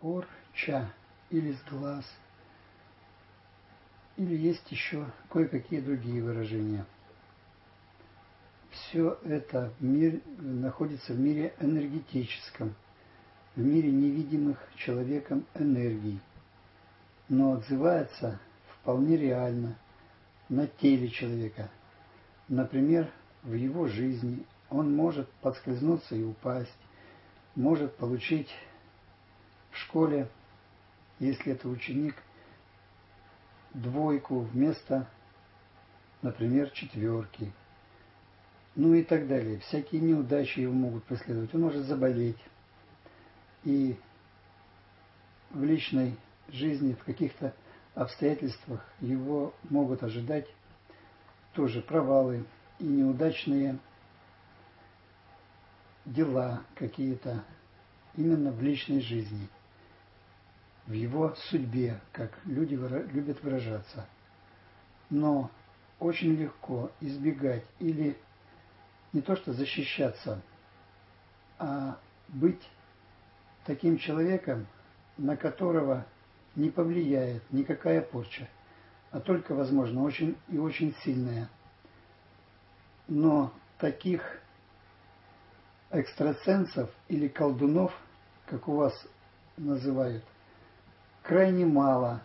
порча или с глаз, или есть еще кое-какие другие выражения. Все это находится в мире энергетическом, в мире невидимых человеком энергий, но отзывается вполне реально на теле человека. Например, в его жизни он может подскользнуться и упасть, может получить в школе, если это ученик, двойку вместо, например, четверки. Ну и так далее. Всякие неудачи его могут преследовать. Он может заболеть. И в личной жизни, в каких-то обстоятельствах его могут ожидать тоже провалы и неудачные дела какие-то именно в личной жизни, в его судьбе, как люди любят выражаться. Но очень легко избегать или не то что защищаться, а быть таким человеком, на которого не повлияет никакая порча, а только, возможно, очень и очень сильная. Но таких экстрасенсов или колдунов, как у вас называют, крайне мало.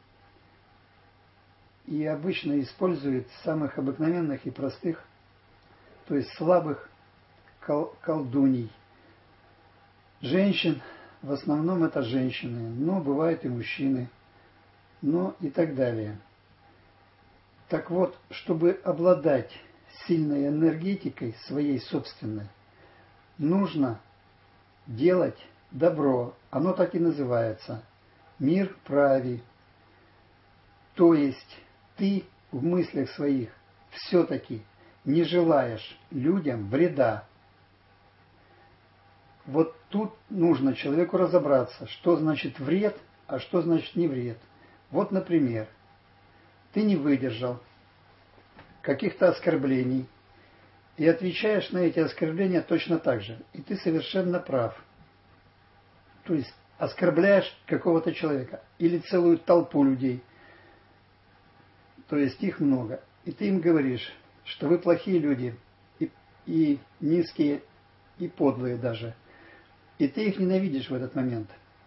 И обычно используют самых обыкновенных и простых, то есть слабых колдуней. Женщин, в основном это женщины, но бывают и мужчины, но и так далее. Так вот, чтобы обладать сильной энергетикой своей собственной, нужно делать добро. Оно так и называется. Мир прави. То есть ты в мыслях своих все-таки не желаешь людям вреда. Вот тут нужно человеку разобраться, что значит вред, а что значит не вред. Вот, например, ты не выдержал каких-то оскорблений и отвечаешь на эти оскорбления точно так же. И ты совершенно прав. То есть оскорбляешь какого-то человека или целую толпу людей. То есть их много. И ты им говоришь, что вы плохие люди, и низкие, и подлые даже. И ты их ненавидишь в этот момент.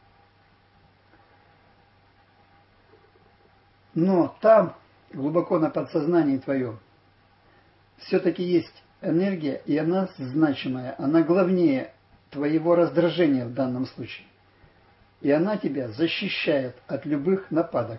Но там, глубоко на подсознании твоем, все-таки есть энергия, и она значимая, она главнее твоего раздражения в данном случае. И она тебя защищает от любых нападок.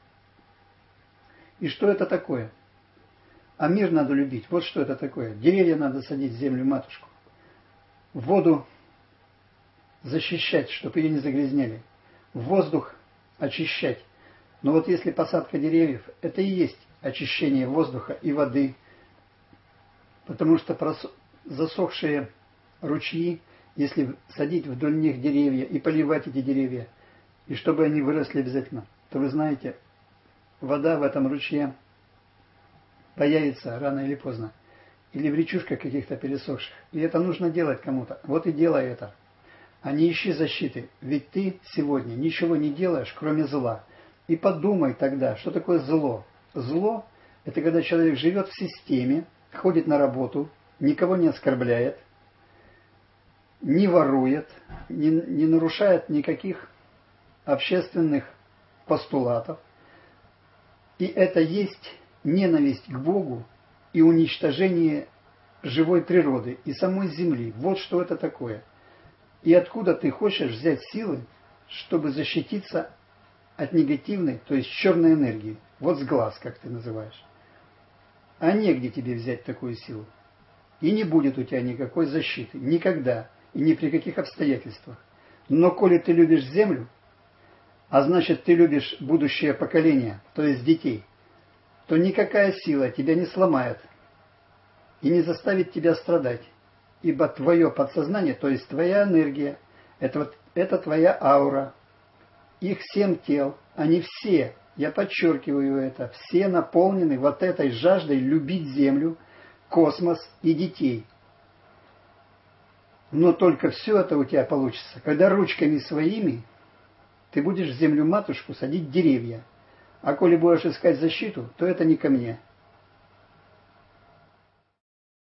И что это такое? А мир надо любить. Вот что это такое. Деревья надо садить в землю матушку. Воду защищать, чтобы ее не загрязняли. Воздух очищать. Но вот если посадка деревьев, это и есть очищение воздуха и воды. Потому что засохшие ручьи, если садить вдоль них деревья и поливать эти деревья, и чтобы они выросли обязательно, то вы знаете, вода в этом ручье появится рано или поздно. Или в речушках каких-то пересохших. И это нужно делать кому-то. Вот и делай это. А не ищи защиты. Ведь ты сегодня ничего не делаешь, кроме зла. И подумай тогда, что такое зло. Зло – это когда человек живет в системе, ходит на работу, никого не оскорбляет, не ворует, не нарушает никаких общественных постулатов. И это есть ненависть к Богу и уничтожение живой природы и самой земли. Вот что это такое. И откуда ты хочешь взять силы, чтобы защититься от негативной, то есть черной энергии. Вот с глаз, как ты называешь. А негде тебе взять такую силу. И не будет у тебя никакой защиты. Никогда. И ни при каких обстоятельствах. Но коли ты любишь землю, а значит ты любишь будущее поколение, то есть детей, то никакая сила тебя не сломает и не заставит тебя страдать. Ибо твое подсознание, то есть твоя энергия, это твоя аура. Их 7 тел, они все, я подчеркиваю это, все наполнены вот этой жаждой любить Землю, космос и детей. Но только все это у тебя получится, когда ручками своими Ты будешь в землю матушку садить деревья. А коли будешь искать защиту, то это не ко мне.